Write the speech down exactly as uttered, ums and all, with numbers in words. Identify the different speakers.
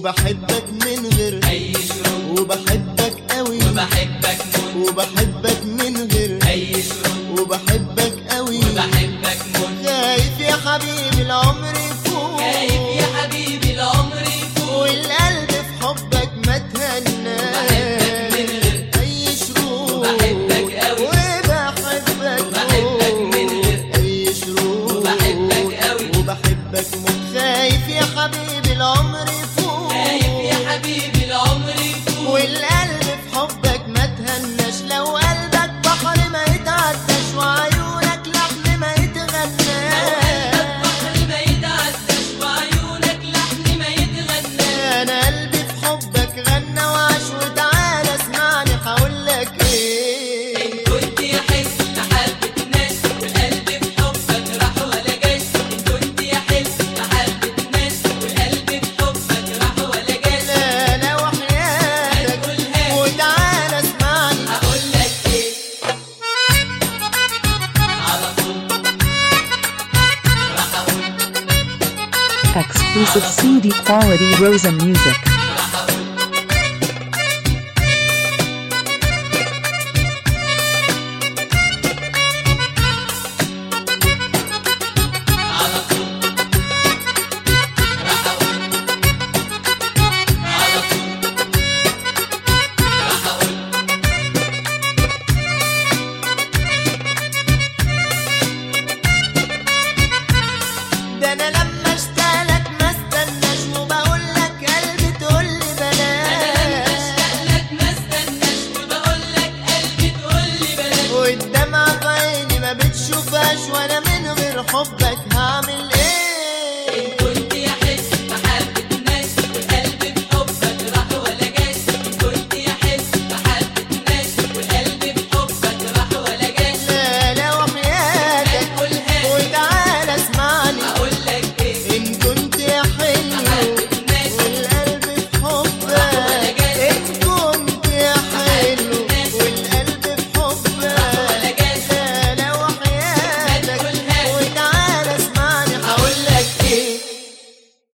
Speaker 1: وبحبك من غير
Speaker 2: أي شروط،
Speaker 1: وبحبك قوي
Speaker 2: وبحبك موت،
Speaker 1: وبحبك من غير
Speaker 2: أي شروط،
Speaker 1: وبحبك قوي
Speaker 2: وبحبك موت.
Speaker 1: خايف يا حبيبي العمر يفوت،
Speaker 2: خايف يا حبيبي العمر يفوت،
Speaker 1: والقلب في حبك ما تهنى.
Speaker 2: وبحبك من غير
Speaker 1: أي شروط
Speaker 2: وبحبك قوي،
Speaker 1: وبحبك
Speaker 2: وبحبك من غير
Speaker 1: أي شروط
Speaker 2: وبحبك قوي،
Speaker 1: وبحبك موت. خايف يا حبيبي العمر يفوت،
Speaker 2: خايف يا حبيبي العمر يفوت،
Speaker 1: والقلب في حبك ما تهناش. لو قلبك بحر ما يتعداش، وعيونك لحن ما يتغناش.
Speaker 2: بحر ما يتعداش، وعيونك لحن ما يتغنى.
Speaker 1: انا قلبي في حبك غنى وعاش، وتعالى اسمعني هقولك ايه.
Speaker 2: إن كنت يحس لحبة ناس، والقلب في حبك راح ولا جاش. إن كنت يحس لحبة ناس، والقلب في حبك راح ولا جاش.
Speaker 1: لا لا وحياتك
Speaker 2: هنقولها
Speaker 1: وتعالى اسمعني.
Speaker 2: هقولك إيه على طول راح أقول.
Speaker 3: Exclusive C D quality Rosa music.